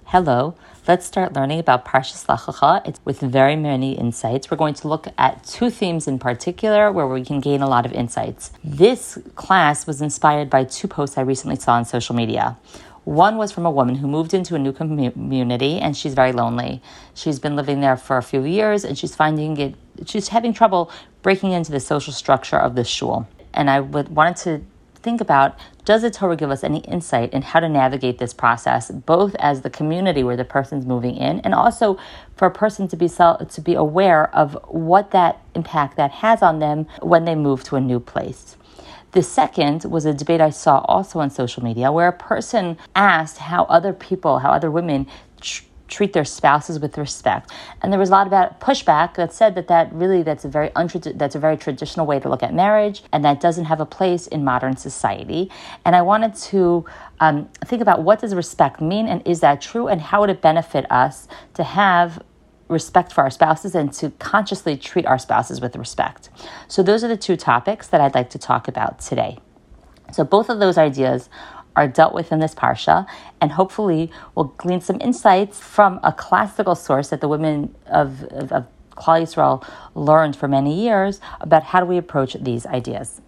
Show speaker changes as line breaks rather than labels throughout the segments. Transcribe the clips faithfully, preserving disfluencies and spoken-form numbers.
Hello, let's start learning about Parshas Lech Lecha. It's with very many insights. We're going to look at two themes in particular where we can gain a lot of insights. This class was inspired by two posts I recently saw on social media. One was from a woman who moved into a new community and she's very lonely. She's been living there for a few years and she's finding it, she's having trouble breaking into the social structure of this shul. And I would wanted to think about, does the Torah give us any insight in how to navigate this process, both as the community where the person's moving in, and also for a person to be to be aware of what that impact that has on them when they move to a new place. The second was a debate I saw also on social media where a person asked how other people, how other women tr- treat their spouses with respect, and there was a lot about pushback that said that that really that's a very untrad- that's a very traditional way to look at marriage, and that doesn't have a place in modern society. And I wanted to um, think about, what does respect mean, and is that true, and how would it benefit us to have respect for our spouses and to consciously treat our spouses with respect. So those are the two topics that I'd like to talk about today. So both of those ideas are dealt with in this parsha, and hopefully we'll glean some insights from a classical source that the women of, of, of Klal Yisrael learned for many years about how do we approach these ideas.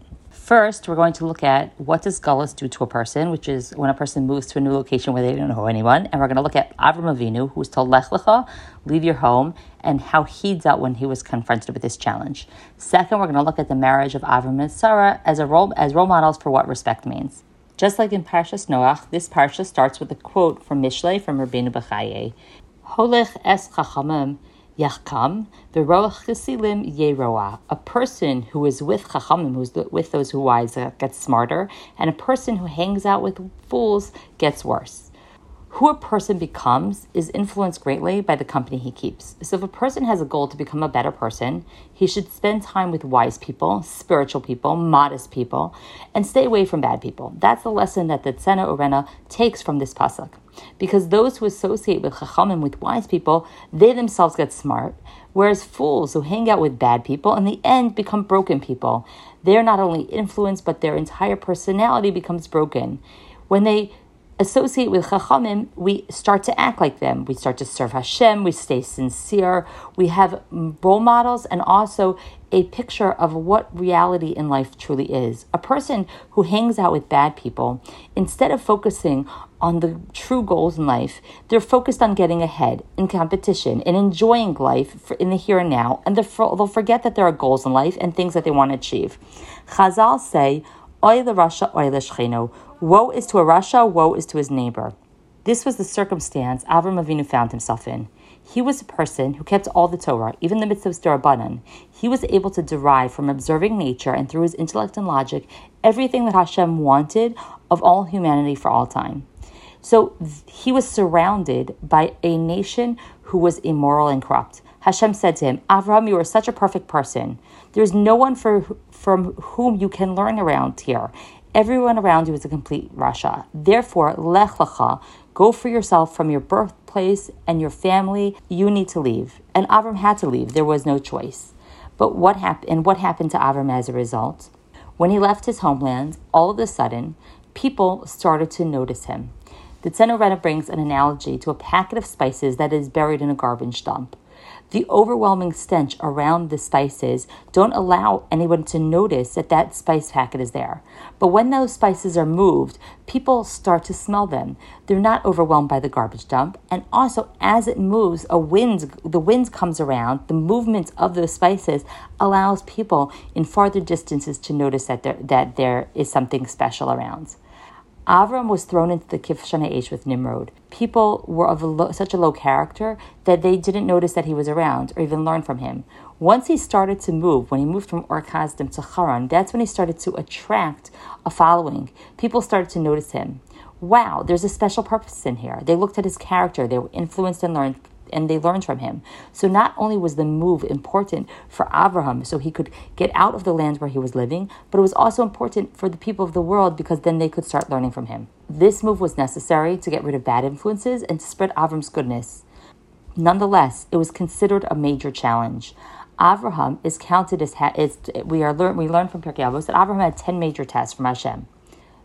First, we're going to look at what does Galus do to a person, which is when a person moves to a new location where they don't know anyone. And we're going to look at Avram Avinu, who was told, Lech Lecha, leave your home, and how he dealt when he was confronted with this challenge. Second, we're going to look at the marriage of Avram and Sarah as a role, as role models for what respect means. Just like in Parshas Noach, this parsha starts with a quote from Mishlei from Rabbeinu Bechaye. Holech es chachamim yachkam, v'roach chesilim yeroa. A person who is with chachamim, who's with those who wise, gets smarter, and a person who hangs out with fools gets worse. Who a person becomes is influenced greatly by the company he keeps. So if a person has a goal to become a better person, he should spend time with wise people, spiritual people, modest people, and stay away from bad people. That's the lesson that the Tzena Urena takes from this pasuk. Because those who associate with chachamim, with wise people, they themselves get smart, whereas fools who hang out with bad people, in the end, become broken people. They're not only influenced, but their entire personality becomes broken. When they associate with chachamim, we start to act like them. We start to serve Hashem. We stay sincere. We have role models and also a picture of what reality in life truly is. A person who hangs out with bad people, instead of focusing on the true goals in life, they're focused on getting ahead in competition and enjoying life in the here and now. And they'll forget that there are goals in life and things that they want to achieve. Chazal say, Oy l'rasha, oy l'shcheno. Woe is to a rasha, woe is to his neighbor. This was the circumstance Avram Avinu found himself in. He was a person who kept all the Torah, even the mitzvahs d'Rabbanan. He was able to derive from observing nature and through his intellect and logic everything that Hashem wanted of all humanity for all time. So he was surrounded by a nation who was immoral and corrupt. Hashem said to him, Avraham, you are such a perfect person. There's no one for, from whom you can learn around here. Everyone around you is a complete rasha. Therefore, lech lecha, go for yourself from your birthplace and your family. You need to leave. And Avram had to leave. There was no choice. But what happened? And what happened to Avram as a result? When he left his homeland, all of a sudden, people started to notice him. The Tzena Urena brings an analogy to a packet of spices that is buried in a garbage dump. The overwhelming stench around the spices don't allow anyone to notice that that spice packet is there. But when those spices are moved, people start to smell them. They're not overwhelmed by the garbage dump. And also, as it moves, a wind, the wind comes around. The movement of those spices allows people in farther distances to notice that there, that there is something special around. Avram was thrown into the Kivshana Eish with Nimrod. People were of a low, such a low character that they didn't notice that he was around or even learn from him. Once he started to move, when he moved from Ur Kasdim to Haran, that's when he started to attract a following. People started to notice him. Wow, there's a special purpose in here. They looked at his character. They were influenced and learned and they learned from him. So not only was the move important for Abraham so he could get out of the land where he was living, but it was also important for the people of the world because then they could start learning from him. This move was necessary to get rid of bad influences and to spread Avram's goodness. Nonetheless, it was considered a major challenge. Avraham is counted as, ha- is, we are learn, we learn from Pirkei Avos that Avraham had ten major tests from Hashem.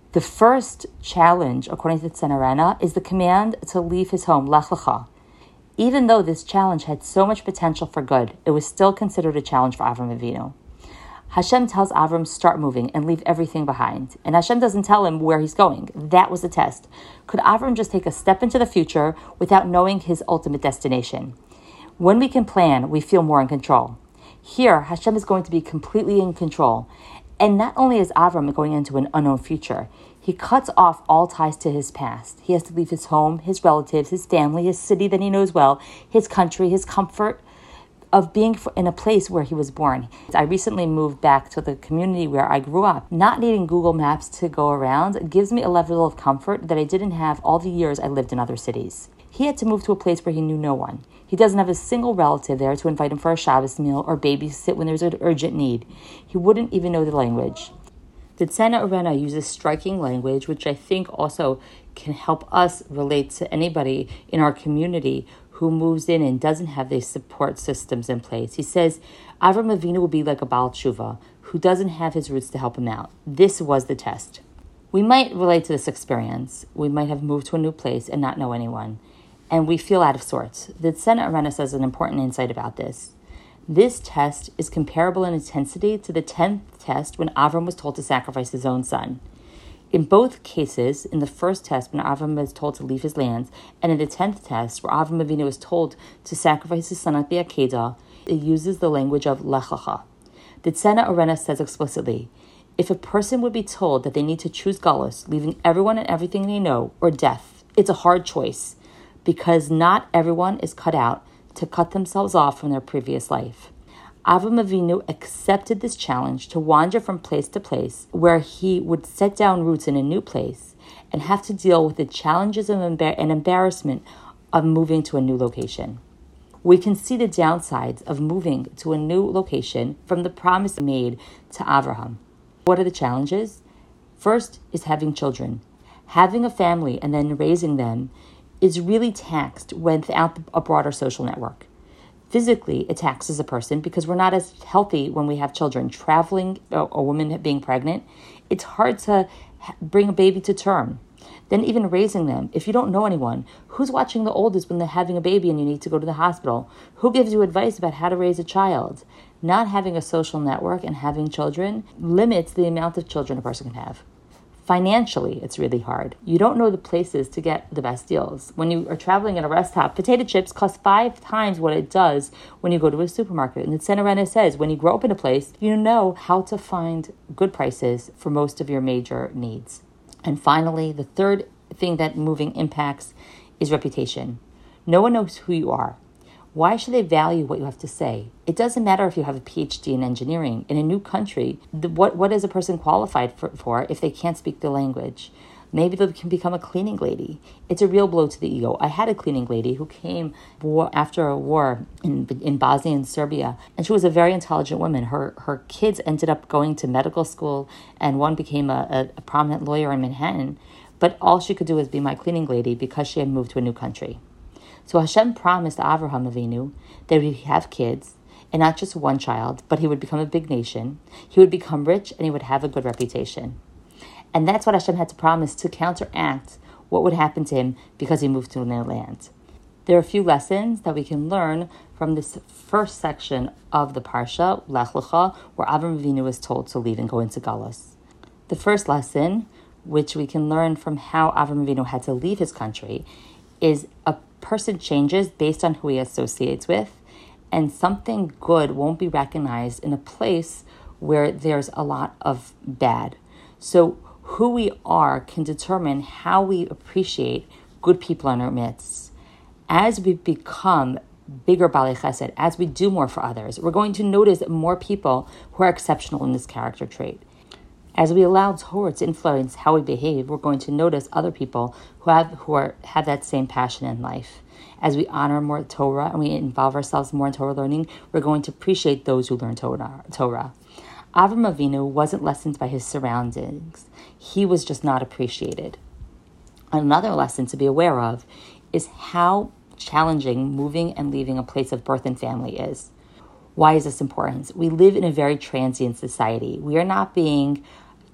The first challenge, according to Tzena Rena, is the command to leave his home, Lech Lecha. Even though this challenge had so much potential for good, it was still considered a challenge for Avram Avinu. Hashem tells Avram, start moving and leave everything behind. And Hashem doesn't tell him where he's going. That was the test. Could Avram just take a step into the future without knowing his ultimate destination? When we can plan, we feel more in control. Here, Hashem is going to be completely in control. And not only is Avram going into an unknown future, he cuts off all ties to his past. He has to leave his home, his relatives, his family, his city that he knows well, his country, his comfort of being in a place where he was born. I recently moved back to the community where I grew up. Not needing Google Maps to go around gives me a level of comfort that I didn't have all the years I lived in other cities. He had to move to a place where he knew no one. He doesn't have a single relative there to invite him for a Shabbos meal or babysit when there's an urgent need. He wouldn't even know the language. The Tzena Rena uses striking language, which I think also can help us relate to anybody in our community who moves in and doesn't have these support systems in place. He says, Avram Avinu will be like a Baal Tshuva, who doesn't have his roots to help him out. This was the test. We might relate to this experience. We might have moved to a new place and not know anyone, and we feel out of sorts. The Tzena Rena says an important insight about this. This test is comparable in intensity to the tenth test when Avram was told to sacrifice his own son. In both cases, in the first test when Avram was told to leave his land, and in the tenth test where Avram Avinu was told to sacrifice his son at the Akedah, it uses the language of Lech Lecha. The Tzena Rena says explicitly, if a person would be told that they need to choose Galus, leaving everyone and everything they know, or death, it's a hard choice, because not everyone is cut out to cut themselves off from their previous life. Avram Avinu accepted this challenge to wander from place to place where he would set down roots in a new place and have to deal with the challenges and embarrassment of moving to a new location. We can see the downsides of moving to a new location from the promise made to Abraham. What are the challenges? First is having children. Having a family and then raising them is really taxed without a broader social network. Physically, it taxes a person because we're not as healthy when we have children. Traveling, a woman being pregnant, it's hard to bring a baby to term. Then even raising them, if you don't know anyone, who's watching the oldest when they're having a baby and you need to go to the hospital? Who gives you advice about how to raise a child? Not having a social network and having children limits the amount of children a person can have. Financially, it's really hard. You don't know the places to get the best deals. When you are traveling in a rest stop, potato chips cost five times what it does when you go to a supermarket. And the Tzena Rena says, when you grow up in a place, you know how to find good prices for most of your major needs. And finally, the third thing that moving impacts is reputation. No one knows who you are. Why should they value what you have to say? It doesn't matter if you have a P H D in engineering. In a new country, the, what, what is a person qualified for, for if they can't speak the language? Maybe they can become a cleaning lady. It's a real blow to the ego. I had a cleaning lady who came war, after a war in, in Bosnia and Serbia, and she was a very intelligent woman. Her her kids ended up going to medical school, and one became a, a, a prominent lawyer in Manhattan, but all she could do was be my cleaning lady because she had moved to a new country. So Hashem promised Avraham Avinu that he would have kids, and not just one child, but he would become a big nation, he would become rich, and he would have a good reputation. And that's what Hashem had to promise to counteract what would happen to him because he moved to a new land. There are a few lessons that we can learn from this first section of the Parsha, Lech Lecha, where Avram Avinu was told to leave and go into Galus. The first lesson, which we can learn from how Avram Avinu had to leave his country, is a person changes based on who he associates with, and something good won't be recognized in a place where there's a lot of bad. So who we are can determine how we appreciate good people in our midst. As we become bigger Balei Chesed, as we do more for others, we're going to notice more people who are exceptional in this character trait. As we allow Torah to influence how we behave, we're going to notice other people who have who are have that same passion in life. As we honor more Torah and we involve ourselves more in Torah learning, we're going to appreciate those who learn Torah. Torah. Avram Avinu wasn't lessened by his surroundings. He was just not appreciated. Another lesson to be aware of is how challenging moving and leaving a place of birth and family is. Why is this important? We live in a very transient society. We are not being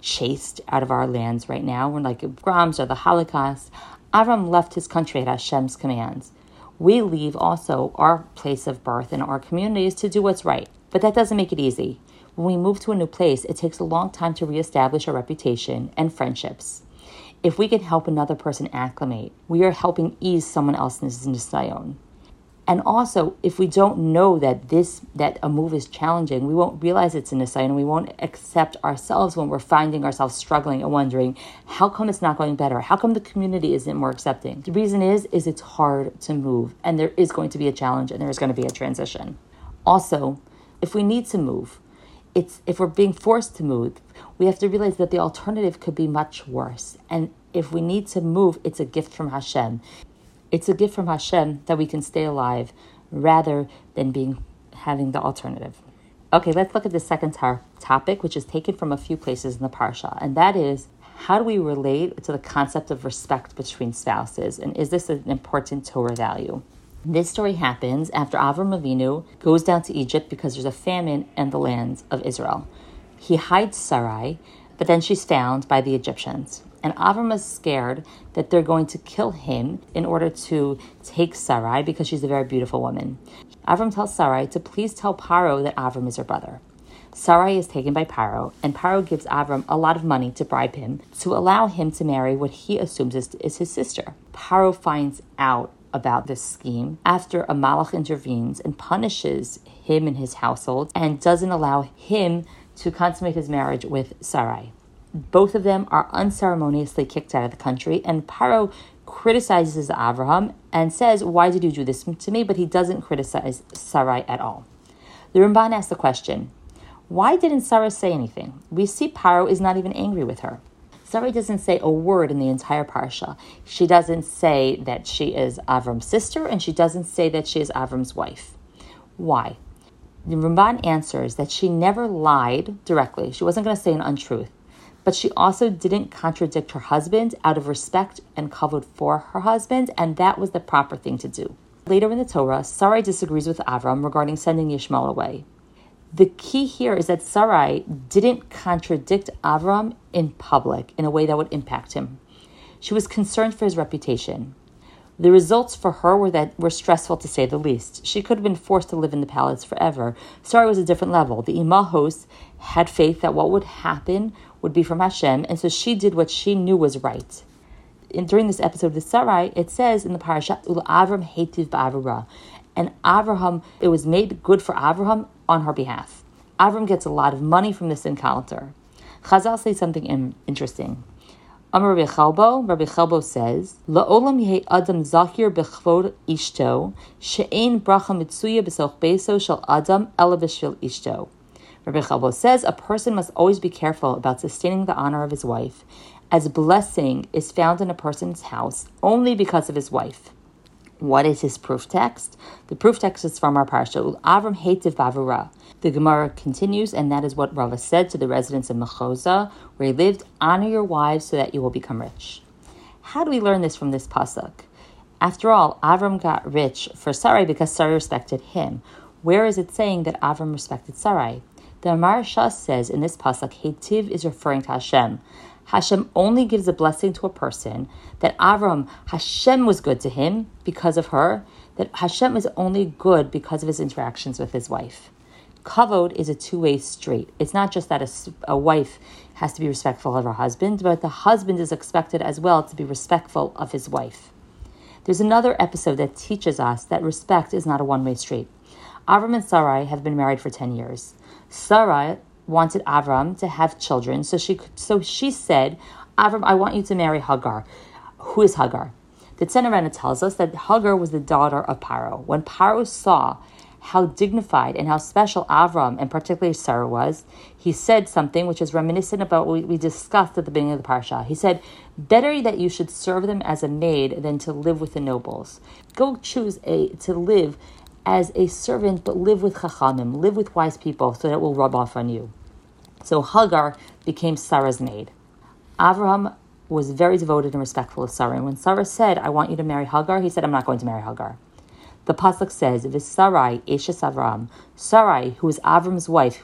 chased out of our lands right now. We're like Grams or the Holocaust. Avram left his country at Hashem's commands. We leave also our place of birth and our communities to do what's right. But that doesn't make it easy. When we move to a new place, it takes a long time to reestablish our reputation and friendships. If we can help another person acclimate, we are helping ease someone else's nisayon. And also, if we don't know that this that a move is challenging, we won't realize it's a nisayon, and we won't accept ourselves when we're finding ourselves struggling and wondering, how come it's not going better? How come the community isn't more accepting? The reason is, is it's hard to move, and there is going to be a challenge, and there is going to be a transition. Also, if we need to move, it's if we're being forced to move, we have to realize that the alternative could be much worse. And if we need to move, it's a gift from Hashem. It's a gift from Hashem that we can stay alive rather than being having the alternative. Okay, let's look at the second tar- topic, which is taken from a few places in the Parsha, and that is, how do we relate to the concept of respect between spouses, and is this an important Torah value? This story happens after Avram Avinu goes down to Egypt because there's a famine in the lands of Israel. He hides Sarai, but then she's found by the Egyptians. And Avram is scared that they're going to kill him in order to take Sarai because she's a very beautiful woman. Avram tells Sarai to please tell Paro that Avram is her brother. Sarai is taken by Paro, and Paro gives Avram a lot of money to bribe him to allow him to marry what he assumes is, is his sister. Paro finds out about this scheme after a malach intervenes and punishes him and his household and doesn't allow him to consummate his marriage with Sarai. Both of them are unceremoniously kicked out of the country, and Paro criticizes Avraham and says, why did you do this to me? But he doesn't criticize Sarai at all. The Ramban asks the question, why didn't Sarah say anything? We see Paro is not even angry with her. Sarai doesn't say a word in the entire parsha. She doesn't say that she is Avram's sister, and she doesn't say that she is Avram's wife. Why? The Ramban answers that she never lied directly. She wasn't going to say an untruth. But she also didn't contradict her husband out of respect and kavod for her husband, and that was the proper thing to do. Later in the Torah, Sarai disagrees with Avram regarding sending Yishmael away. The key here is that Sarai didn't contradict Avram in public in a way that would impact him. She was concerned for his reputation. The results for her were that were stressful, to say the least. She could have been forced to live in the palace forever. Sarai was a different level. The Imahos had faith that what would happen would be from Hashem, and so she did what she knew was right. And during this episode of Sarai, it says in the parasha, Ul Avram Heitiv Ba'avra, and Avraham, it was made good for Avraham on her behalf. Avram gets a lot of money from this encounter. Chazal says something in- interesting. Amar Rabbi Chalbo, Rabbi Chalbo says, La'olam yehi adam zakir b'chvod ishto, she'ein bracha mitzuya b'soch beso shel adam ela b'shvil ishto. Rabbi Chalbo says, a person must always be careful about sustaining the honor of his wife, as blessing is found in a person's house only because of his wife. What is his proof text? The proof text is from our parsha, Avram Heitiv Bavura. The Gemara continues, and that is what Rava said to the residents of Mechoza, where he lived, honor your wives so that you will become rich. How do we learn this from this pasuk? After all, Avram got rich for Sarai because Sarai respected him. Where is it saying that Avram respected Sarai? The Amar Shas says in this pasuk, Heitiv is referring to Hashem. Hashem only gives a blessing to a person that Avram, Hashem was good to him because of her, that Hashem is only good because of his interactions with his wife. Kavod is a two-way street. It's not just that a, a wife has to be respectful of her husband, but the husband is expected as well to be respectful of his wife. There's another episode that teaches us that respect is not a one-way street. Avram and Sarai have been married for ten years. Sarai wanted Avram to have children, so she so she said, Avram, I want you to marry Hagar. Who is Hagar? The Tzena tells us that Hagar was the daughter of Paro. When Paro saw how dignified and how special Avram, and particularly Sarah, was, he said something which is reminiscent about what we discussed at the beginning of the parsha. He said, better that you should serve them as a maid than to live with the nobles. Go choose a to live as a servant, but live with chachamim, live with wise people, so that it will rub off on you. So Hagar became Sarah's maid. Avraham was very devoted and respectful of Sarah. And when Sarah said, I want you to marry Hagar, he said, I'm not going to marry Hagar. The pasuk says, V'Sarai, Eshes Avram, Sarai, who was Avram's wife, who was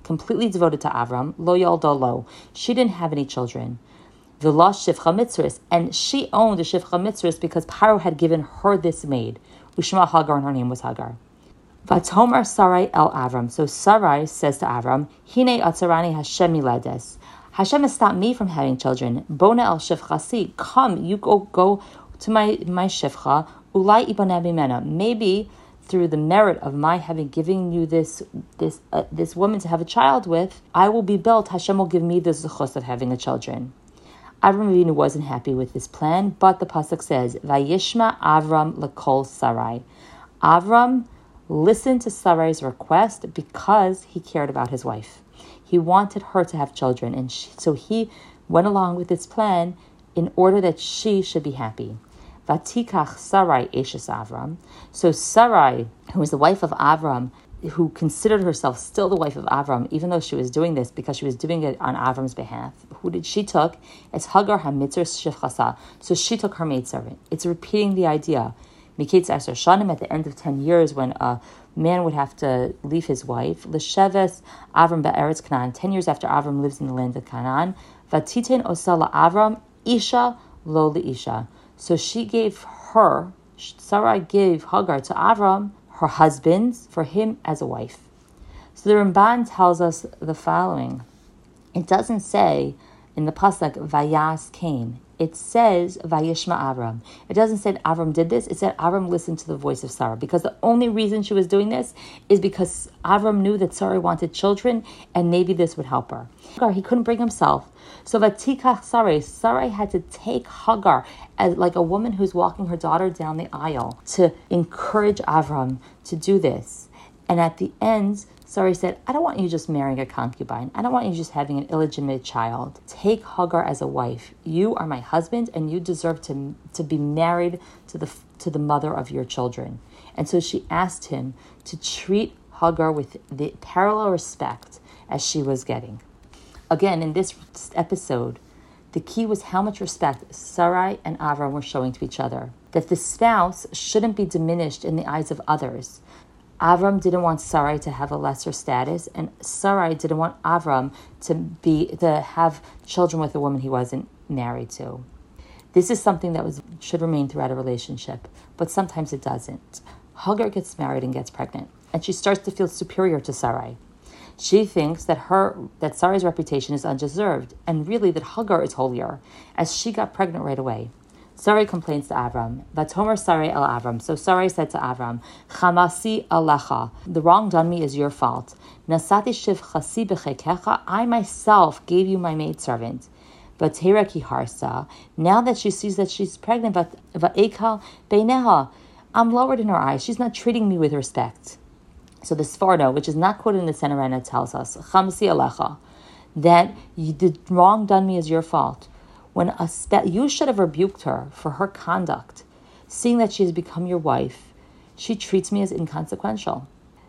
completely devoted to Avram, lo yolda lo. She didn't have any children. V'la shivcha mitzris, and she owned a shivcha mitzris because Paro had given her this maid. Ushma Hagar, and her name was Hagar. Vatomer Sarai el Avram. So Sarai says to Avram, Hine atzarani Hashem milades. Hashem has stopped me from having children. Bona el shivchasi. Come, you go go to my my shivcha. Ulai ibaneh mimena. Maybe through the merit of my having given you this this uh, this woman to have a child with, I will be built. Hashem will give me the zechus of having a children. Avram Avinu wasn't happy with this plan, but the pasuk says, "Vayishma Avram lekol Sarai." Avram listened to Sarai's request because he cared about his wife. He wanted her to have children, and she, so he went along with this plan in order that she should be happy. Vatikach Sarai eshes Avram. So Sarai, who was the wife of Avram, who considered herself still the wife of Avram, even though she was doing this because she was doing it on Avram's behalf. Who did she took? It's Hagar HaMitzr Shivchasa. So she took her maidservant. It's repeating the idea. Miketz Asher Shanim, at the end of ten years, when a man would have to leave his wife, L'Sheves Avram Be'eretz Canaan, ten years after Avram lives in the land of Canaan, Vatiten Osala Avram Isha Lo Isha. So she gave her, Sarai gave Hagar to Avram, her husband, for him as a wife. So the Ramban tells us the following. It doesn't say in the pasuk Vayas Cain. It says Vayishma Avram. It doesn't say that Avram did this. It said Avram listened to the voice of Sarah, because the only reason she was doing this is because Avram knew that Sarah wanted children, and maybe this would help her. Hagar, he couldn't bring himself. So Vatikach Sarai, Sarai had to take Hagar as like a woman who's walking her daughter down the aisle to encourage Avram to do this. And at the end, Sarai said, I don't want you just marrying a concubine. I don't want you just having an illegitimate child. Take Hagar as a wife. You are my husband, and you deserve to, to be married to the to the mother of your children. And so she asked him to treat Hagar with the parallel respect as she was getting. Again, in this episode, the key was how much respect Sarai and Avram were showing to each other. That the spouse shouldn't be diminished in the eyes of others. Avram didn't want Sarai to have a lesser status, and Sarai didn't want Avram to be to have children with a woman he wasn't married to. This is something that was should remain throughout a relationship, but sometimes it doesn't. Hagar gets married and gets pregnant, and she starts to feel superior to Sarai. She thinks that her that Sarai's reputation is undeserved, and really that Hagar is holier, as she got pregnant right away. Sarai complains to Avram. Vatomer Sarai el Avram. So Sarai said to Avram, Chamasi alecha. The wrong done me is your fault. Nasati shivchasi b'chekecha. I myself gave you my maidservant. Vatera ki harsa. Now that she sees that she's pregnant, va'ekal beineha. I'm lowered in her eyes. She's not treating me with respect. So the Sforno, which is not quoted in the Senorena, tells us, Chamasi alecha, that you, the wrong done me is your fault. When a spe- you should have rebuked her for her conduct, seeing that she has become your wife. She treats me as inconsequential.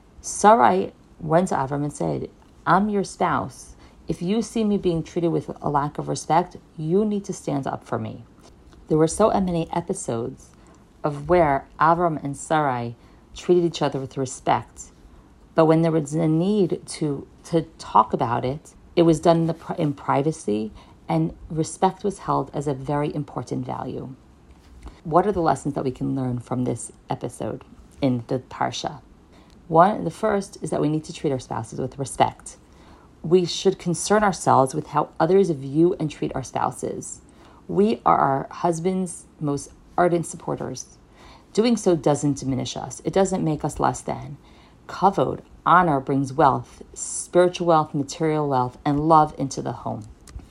Sarai went to Avram and said, I'm your spouse. If you see me being treated with a lack of respect, you need to stand up for me. There were so many episodes of where Avram and Sarai treated each other with respect, but when there was a need to, to talk about it, it was done in, the, in privacy, and respect was held as a very important value. What are the lessons that we can learn from this episode in the Parsha? One, the first is that we need to treat our spouses with respect. We should concern ourselves with how others view and treat our spouses. We are our husband's most ardent supporters. Doing so doesn't diminish us. It doesn't make us less than. Kavod, honor, brings wealth, spiritual wealth, material wealth, and love into the home.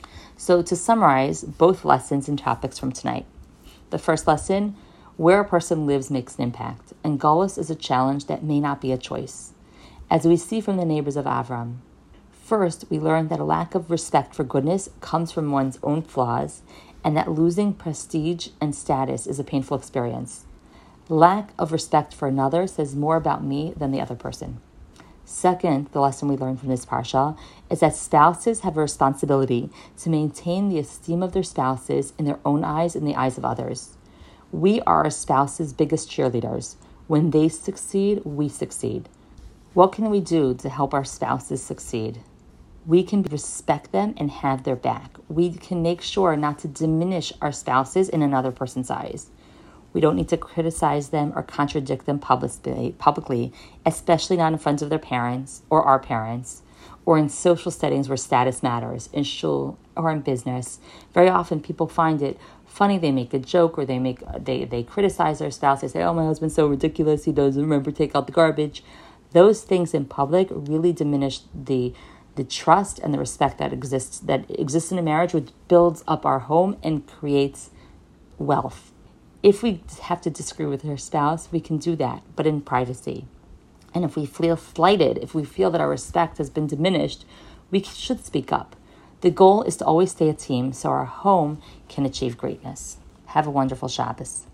So to summarize both lessons and topics from tonight. The first lesson, where a person lives makes an impact, and Golus is a challenge that may not be a choice. As we see from the neighbors of Avram. First, we learn that a lack of respect for goodness comes from one's own flaws, and that losing prestige and status is a painful experience. Lack of respect for another says more about me than the other person. Second, the lesson we learn from this parsha is that spouses have a responsibility to maintain the esteem of their spouses in their own eyes and the eyes of others. We are our spouse's biggest cheerleaders. When they succeed, we succeed. What can we do to help our spouses succeed? we can respect them and have their back. We can make sure not to diminish our spouses in another person's eyes. We don't need to criticize them or contradict them publicly, publicly, especially not in front of their parents or our parents, or in social settings where status matters, in shul or in business. Very often people find it funny, they make a joke or they make they, they criticize their spouse. They say, oh, my husband's so ridiculous, he doesn't remember to take out the garbage. Those things in public really diminish the the trust and the respect that exists that exists in a marriage, which builds up our home and creates wealth. If we have to disagree with our spouse, we can do that, but in privacy. And if we feel slighted, if we feel that our respect has been diminished, we should speak up. The goal is to always stay a team so our home can achieve greatness. Have a wonderful Shabbos.